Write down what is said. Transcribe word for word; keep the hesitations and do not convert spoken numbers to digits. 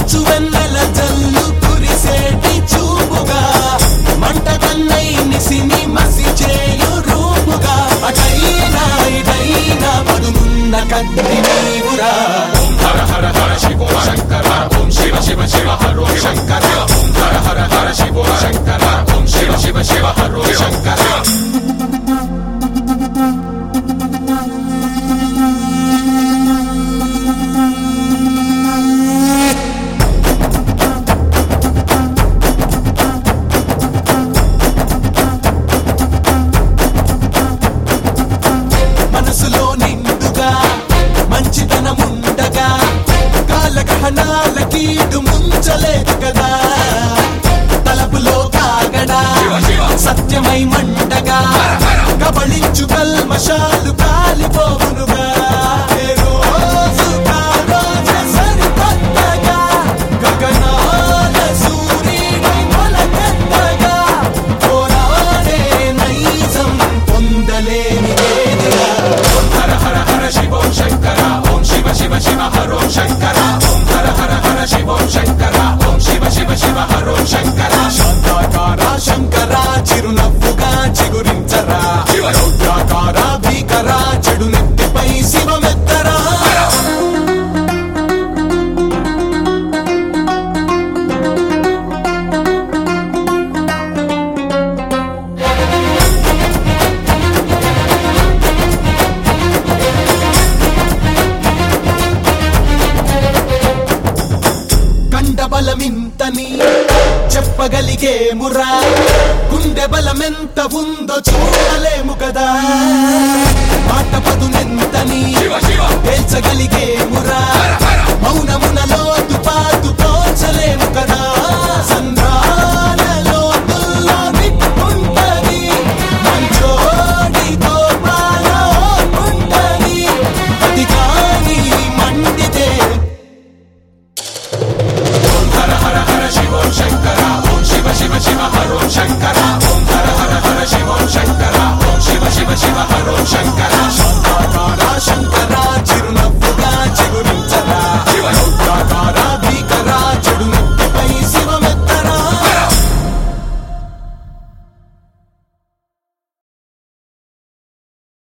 మంచు వెన్నెల జల్లు కురిసేటి చూపుగా మంట కన్నై నిసిని మసి చేయు రూపుగా అటైనా ఇటైనా పదునున్న కత్తి నీవురా. ఓం హర హర హర శివో శంకర ఓం శివ శివ శివ హరో శంకర ఓం హర హర హర శివో శంకర ఓం శివ శివ శివ హరో శంకర. మనసులో నిండుగా మంచితనముండగా కాలగ్రహణాల కీడు ముంచలేదు కదా. తలపులో కాగడా సత్యమై మండగా కబళించు కల్మషాలు కాలిపోవునుగా. ఏ రోజు కారోజు సరికొత్తగా గగనాల సూర్యుడి మొలకెత్తగా పోరాడే నైజం పొందలేని వేదిగా. ఓం హర హర హర శివో శంకర ఓం శివ శివ శివ హరో శంకర ఓం హర హర హర శివో శంకర ఓం శివ శివ శివ హరో శంకర. శాంతాకార శంకర చిరునవ్వుగా చిగురించరా రౌద్రాకార భీకర చెడు నెత్తిపై శివమెత్తరా. కండ బలమింతని చెప్పగలిగే మురా గుండె బలమెంత ఉందో చూడలేము కదా.